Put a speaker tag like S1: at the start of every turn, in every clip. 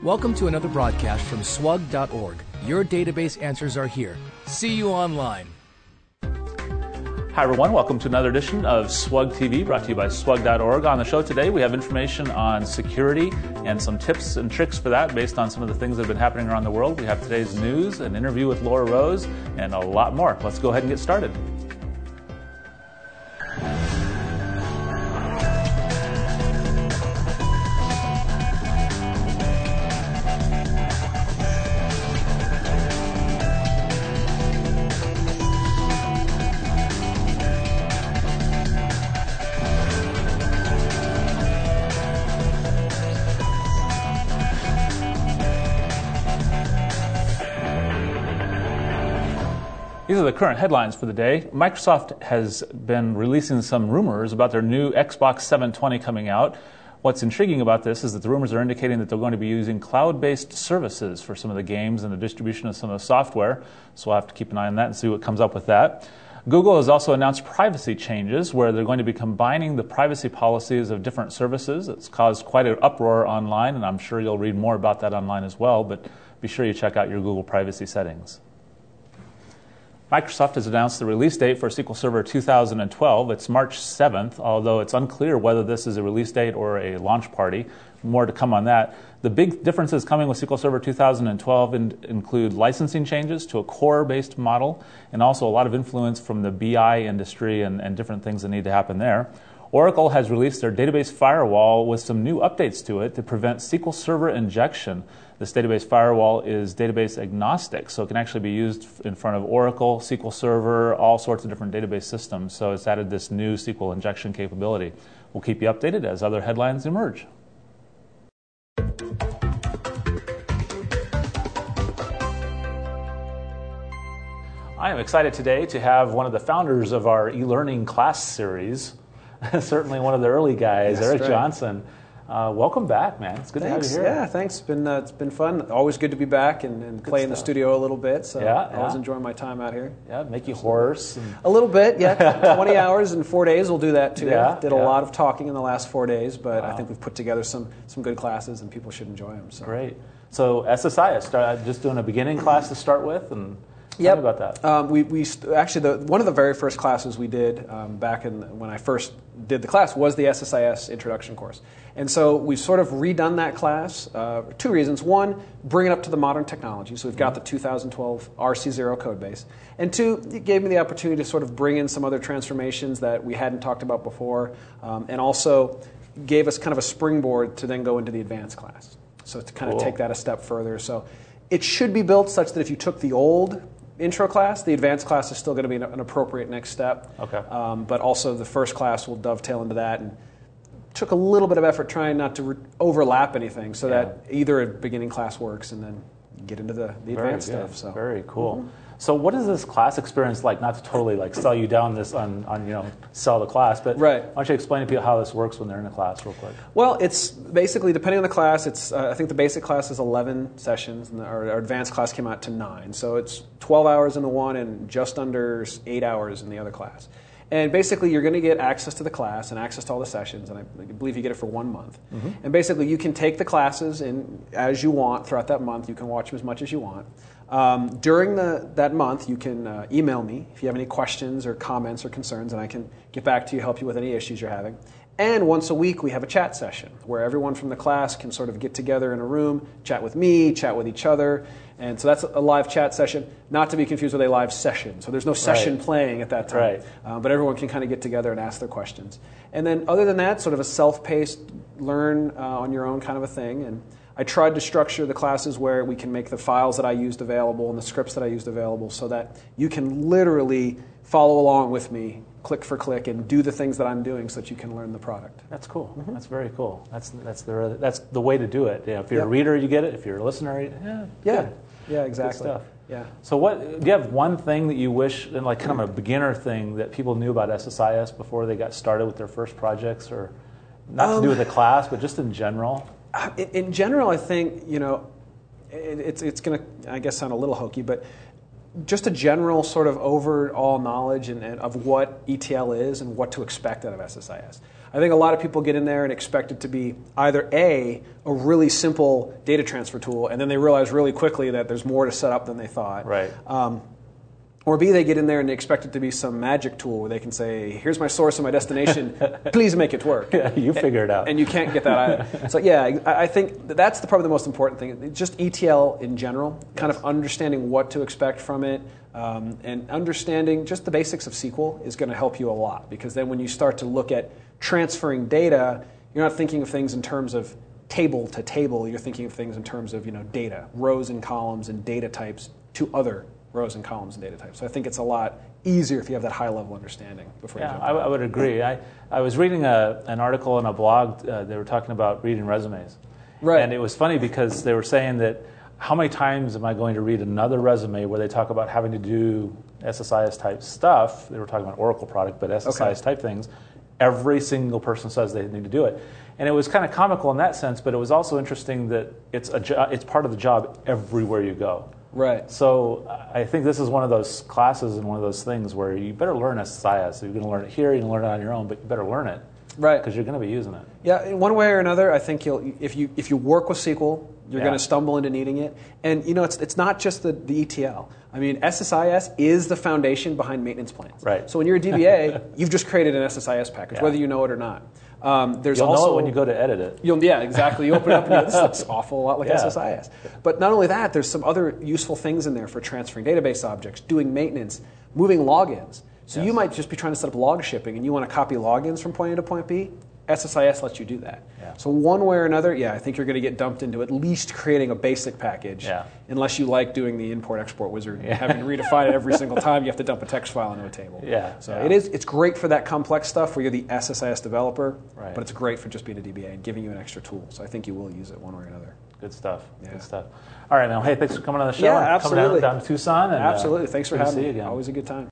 S1: Welcome to another broadcast from swug.org. Your database answers are here. See you online.
S2: Hi everyone, welcome to another edition of Swug TV, brought to you by swug.org. On the show today, we have information on security and some tips and tricks for that based on some of the things that have been happening around the world. We have today's news, an interview with Laura Rose, and a lot more. Let's go ahead and get started. These are the current headlines for the day. Microsoft has been releasing some rumors about their new Xbox 720 coming out. What's intriguing about this is that the rumors are indicating that they're going to be using cloud-based services for some of the games and the distribution of some of the software. So we'll have to keep an eye on that and see what comes up with that. Google has also announced privacy changes where they're going to be combining the privacy policies of different services. It's caused quite an uproar online, and I'm sure you'll read more about that online as well, but be sure you check out your Google privacy settings. Microsoft has announced the release date for SQL Server 2012. It's March 7th, although it's unclear whether this is a release date or a launch party. More to come on that. The big differences coming with SQL Server 2012 include licensing changes to a core-based model, and also a lot of influence from the BI industry and different things that need to happen there. Oracle has released their database firewall with some new updates to it to prevent SQL Server injection. This database firewall is database agnostic, so it can actually be used in front of Oracle, SQL Server, all sorts of different database systems. So it's added this new SQL injection capability. We'll keep you updated as other headlines emerge. I am excited today to have one of the founders of our e-learning class series, certainly one of the early guys, Eric Johnson. Welcome back, man. It's good to have you here.
S3: Yeah, thanks. It's been fun. Always good to be back and play in the studio a little bit. So I always enjoy my time out here.
S2: Yeah, make you hoarse.
S3: A little bit, yeah. 20 hours in 4 days will do that too. Did a lot of talking in the last 4 days, but I think we've put together some good classes and people should enjoy them. So.
S2: Great. So SSI, I started just doing a beginning class to start with, and tell me about that.
S3: We actually one of the very first classes we did back when I first did the class was the SSIS introduction course. And so we've sort of redone that class. Two reasons. One, bring it up to the modern technology. So we've got the 2012 RC0 code base. And two, it gave me the opportunity to sort of bring in some other transformations that we hadn't talked about before, and also gave us kind of a springboard to then go into the advanced class. So to kind of take that a step further. So it should be built such that if you took the old intro class, the advanced class is still going to be an appropriate next step.
S2: Okay.
S3: But also the first class will dovetail into that. And took a little bit of effort trying not to overlap anything so that either a beginning class works and then get into the advanced stuff. So.
S2: Very cool. Mm-hmm. So what is this class experience like? Not to totally sell you down this on sell the class, but why don't you explain to people how this works when they're in a class real quick?
S3: Well, it's basically, depending on the class, it's I think the basic class is 11 sessions, and our advanced class came out to 9. So it's 12 hours in the one and just under 8 hours in the other class. And basically, you're going to get access to the class and access to all the sessions, and I believe you get it for 1 month. Mm-hmm. And basically, you can take the classes as you want throughout that month. You can watch them as much as you want. During that month, you can email me if you have any questions or comments or concerns, and I can get back to you, help you with any issues you're having. And once a week, we have a chat session where everyone from the class can sort of get together in a room, chat with me, chat with each other. And so that's a live chat session, not to be confused with a live session. So there's no session playing at that time. But everyone can kind of get together and ask their questions. And then other than that, sort of a self-paced, learn on your own kind of a thing. And I tried to structure the classes where we can make the files that I used available and the scripts that I used available so that you can literally follow along with me, click for click, and do the things that I'm doing so that you can learn the product.
S2: That's cool. Mm-hmm. That's very cool. That's the way to do it. Yeah, if you're a reader, you get it. If you're a listener,
S3: yeah, exactly.
S2: Good stuff.
S3: Yeah.
S2: So do you have one thing that you wish, kind of a beginner thing that people knew about SSIS before they got started with their first projects, or not to do with the class, but just in general?
S3: In general, I think, it's going to, I guess, sound a little hokey, but just a general sort of overall knowledge of what ETL is and what to expect out of SSIS. I think a lot of people get in there and expect it to be either a really simple data transfer tool, and then they realize really quickly that there's more to set up than they thought.
S2: Right.
S3: Or B, they get in there and they expect it to be some magic tool where they can say, here's my source and my destination, please make it work.
S2: Yeah, you figure it out.
S3: And you can't get that either. So yeah, I think that's probably the most important thing. Just ETL in general, kind of understanding what to expect from it, and understanding just the basics of SQL is going to help you a lot, because then when you start to look at transferring data, you're not thinking of things in terms of table to table, you're thinking of things in terms of data, rows and columns and data types to other rows and columns and data types. So I think it's a lot easier if you have that high-level understanding before you jump in.
S2: I would agree. I was reading an article in a blog. They were talking about reading resumes.
S3: Right.
S2: And it was funny because they were saying that how many times am I going to read another resume where they talk about having to do SSIS-type stuff? They were talking about Oracle product, but SSIS-type things. Every single person says they need to do it. And it was kind of comical in that sense, but it was also interesting that it's part of the job everywhere you go.
S3: Right.
S2: So I think this is one of those classes and one of those things where you better learn SSIS. You're going to learn it here, you can learn it on your own, but you better learn it.
S3: Right.
S2: Because you're going to be using it.
S3: Yeah, in one way or another, I think if you work with SQL, you're going to stumble into needing it. And it's not just the ETL. I mean, SSIS is the foundation behind maintenance plans.
S2: Right.
S3: So when you're a DBA, you've just created an SSIS package, whether you know it or not.
S2: You'll know it when you go to edit it.
S3: Yeah, exactly. You open it up and you go, this looks awful, a lot like SSIS. But not only that, there's some other useful things in there for transferring database objects, doing maintenance, moving logins. So you might just be trying to set up log shipping and you want to copy logins from point A to point B. SSIS lets you do that.
S2: Yeah.
S3: So one way or another, I think you're going to get dumped into at least creating a basic package, unless you like doing the import-export wizard, having to redefine it every single time you have to dump a text file into a table. So it's great for that complex stuff where you're the SSIS developer, but it's great for just being a DBA and giving you an extra tool. So I think you will use it one way or another.
S2: Good stuff. Good stuff. All right, man. Hey, thanks for coming on the show.
S3: Yeah, absolutely.
S2: Coming down to Tucson. And,
S3: absolutely. Thanks for having me.
S2: Again.
S3: Always a good time.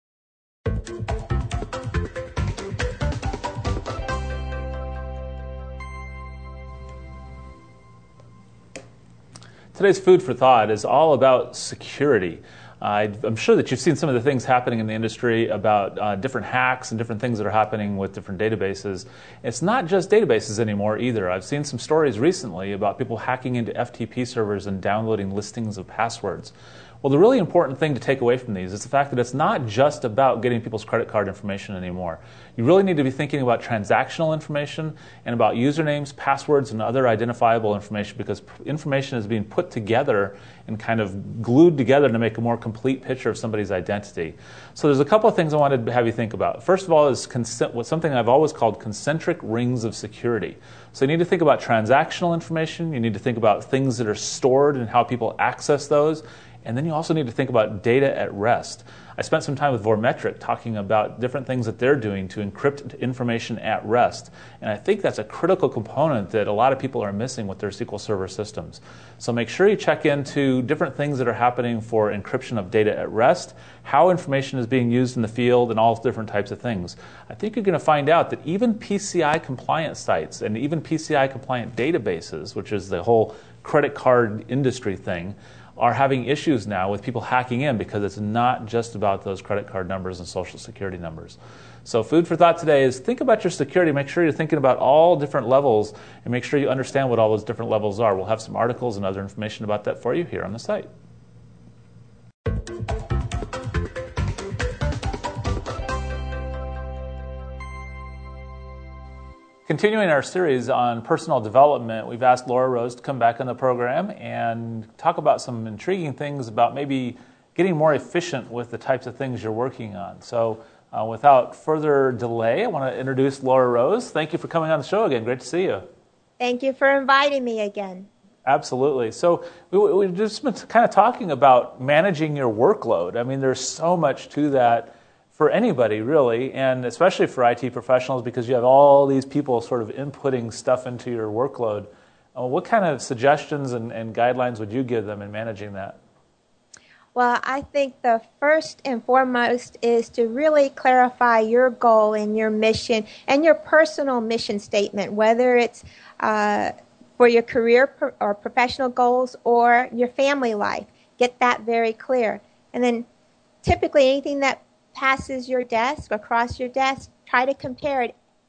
S2: Today's food for thought is all about security. I'm sure that you've seen some of the things happening in the industry about different hacks and different things that are happening with different databases. It's not just databases anymore either. I've seen some stories recently about people hacking into FTP servers and downloading listings of passwords. Well, the really important thing to take away from these is the fact that it's not just about getting people's credit card information anymore. You really need to be thinking about transactional information and about usernames, passwords, and other identifiable information, because information is being put together and kind of glued together to make a more complete picture of somebody's identity. So there's a couple of things I wanted to have you think about. First of all is something I've always called concentric rings of security. So you need to think about transactional information. You need to think about things that are stored and how people access those. And then you also need to think about data at rest. I spent some time with Vormetric talking about different things that they're doing to encrypt information at rest. And I think that's a critical component that a lot of people are missing with their SQL Server systems. So make sure you check into different things that are happening for encryption of data at rest, how information is being used in the field, and all different types of things. I think you're going to find out that even PCI compliant sites and even PCI compliant databases, which is the whole credit card industry thing, are having issues now with people hacking in, because it's not just about those credit card numbers and social security numbers. So food for thought today is think about your security. Make sure you're thinking about all different levels and make sure you understand what all those different levels are. We'll have some articles and other information about that for you here on the site. Continuing our series on personal development, we've asked Laura Rose to come back on the program and talk about some intriguing things about maybe getting more efficient with the types of things you're working on. So without further delay, I want to introduce Laura Rose. Thank you for coming on the show again. Great to see you.
S4: Thank you for inviting me again.
S2: Absolutely. So we've just been kind of talking about managing your workload. I mean, there's so much to that for anybody, really, and especially for IT professionals, because you have all these people sort of inputting stuff into your workload. What kind of suggestions and guidelines would you give them in managing that?
S4: Well, I think the first and foremost is to really clarify your goal and your mission and your personal mission statement, whether it's for your career or professional goals or your family life. Get that very clear. And then typically anything that passes your desk, across your desk, try to compare it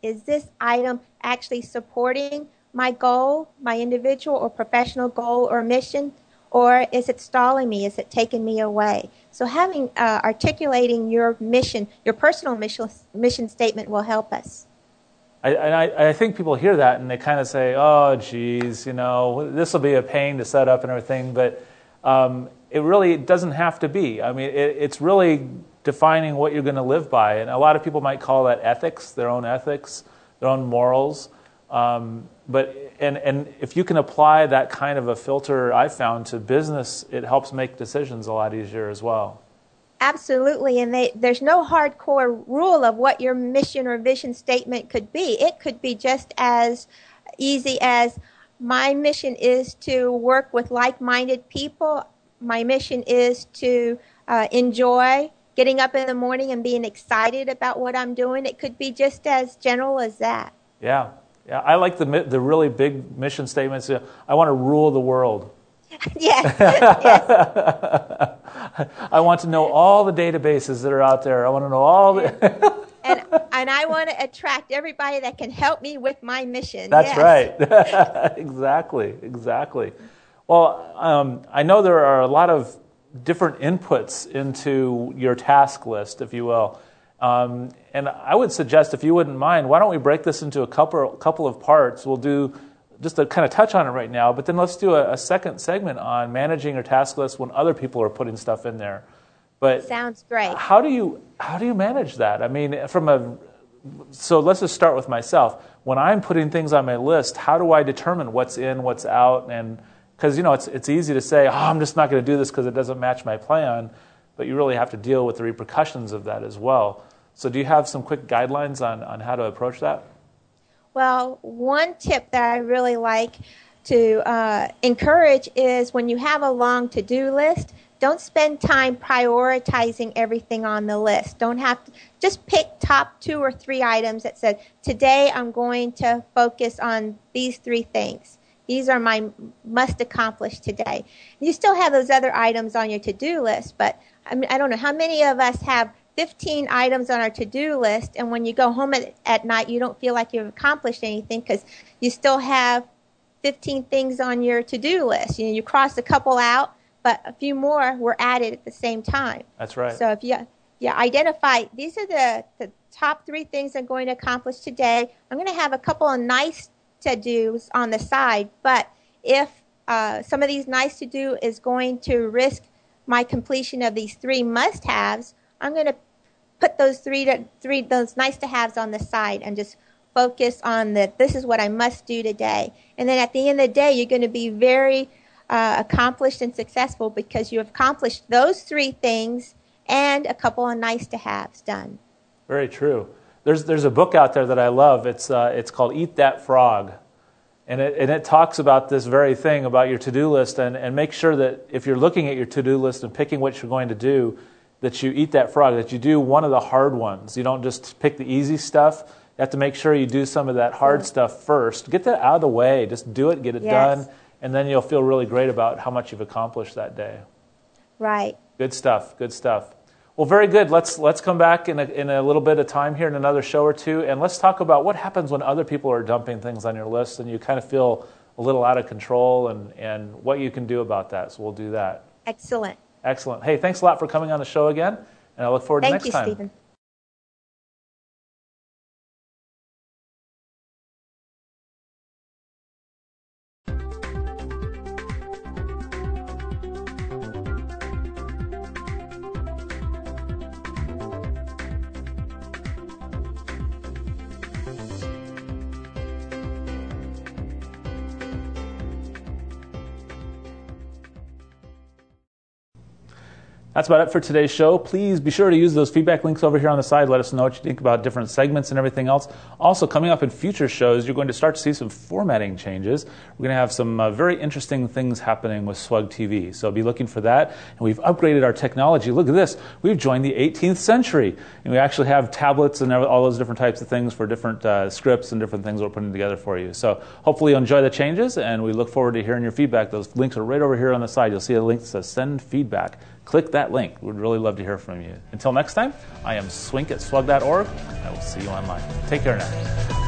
S4: is this item actually supporting my goal, my individual or professional goal or mission, or is it stalling me? Is it taking me away? So articulating your mission, your personal mission statement will help us.
S2: I think people hear that and they kind of say, oh, geez, this will be a pain to set up and everything, but it really doesn't have to be. I mean, it's really defining what you're going to live by, and a lot of people might call that ethics, their own morals. But if you can apply that kind of a filter, I found, to business, it helps make decisions a lot easier as well.
S4: Absolutely, and there's no hardcore rule of what your mission or vision statement could be. It could be just as easy as, my mission is to work with like-minded people. My mission is to enjoy getting up in the morning and being excited about what I'm doing. It could be just as general as that.
S2: Yeah, I like the really big mission statements. I want to rule the world.
S4: Yes.
S2: I want to know all the databases that are out there. I want to know all the...
S4: and I want to attract everybody that can help me with my mission.
S2: That's right. Exactly. Well, I know there are a lot of different inputs into your task list, if you will. And I would suggest, if you wouldn't mind, why don't we break this into a couple of parts? We'll do just to kind of touch on it right now, but then let's do a second segment on managing your task list when other people are putting stuff in there. But
S4: sounds great.
S2: How do you manage that? I mean, so let's just start with myself. When I'm putting things on my list, how do I determine what's in, what's out? And because it's easy to say, I'm just not going to do this because it doesn't match my plan, but you really have to deal with the repercussions of that as well. So do you have some quick guidelines on how to approach that?
S4: Well, one tip that I really like to encourage is, when you have a long to-do list, don't spend time prioritizing everything on the list. Just pick top 2 or 3 items that said, today I'm going to focus on these 3 things. These are my must accomplish today. You still have those other items on your to-do list, but I don't know how many of us have 15 items on our to-do list, and when you go home at night, you don't feel like you've accomplished anything because you still have 15 things on your to-do list. You crossed a couple out, but a few more were added at the same time.
S2: That's right.
S4: So if you identify, these are the top 3 things I'm going to accomplish today. I'm going to have a couple of nice to-dos on the side, but if some of these nice to-do is going to risk my completion of these 3 must-haves, I'm going to put those those nice-to-haves on the side and just focus on this is what I must do today. And then at the end of the day, you're going to be very accomplished and successful because you have accomplished those 3 things and a couple of nice-to-haves done.
S2: Very true. There's a book out there that I love. It's called Eat That Frog. And it talks about this very thing, about your to-do list, and make sure that if you're looking at your to-do list and picking what you're going to do, that you eat that frog, that you do one of the hard ones. You don't just pick the easy stuff. You have to make sure you do some of that hard stuff first. Get that out of the way. Just do it, get it done, and then you'll feel really great about how much you've accomplished that day.
S4: Right.
S2: Good stuff. Well, very good. Let's come back in a little bit of time here in another show or two, and let's talk about what happens when other people are dumping things on your list and you kind of feel a little out of control, and what you can do about that. So we'll do that.
S4: Excellent.
S2: Hey, thanks a lot for coming on the show again, and I look forward to next time.
S4: Thank you, Stephen.
S2: That's about it for today's show. Please be sure to use those feedback links over here on the side. Let us know what you think about different segments and everything else. Also, coming up in future shows, you're going to start to see some formatting changes. We're going to have some very interesting things happening with SWUG TV, so be looking for that. And we've upgraded our technology. Look at this. We've joined the 18th century, and we actually have tablets and all those different types of things for different scripts and different things we're putting together for you. So hopefully you'll enjoy the changes, and we look forward to hearing your feedback. Those links are right over here on the side. You'll see a link that says Send Feedback. click that link. We'd really love to hear from you. Until next time, I am Swink at swug.org. I will see you online. Take care now.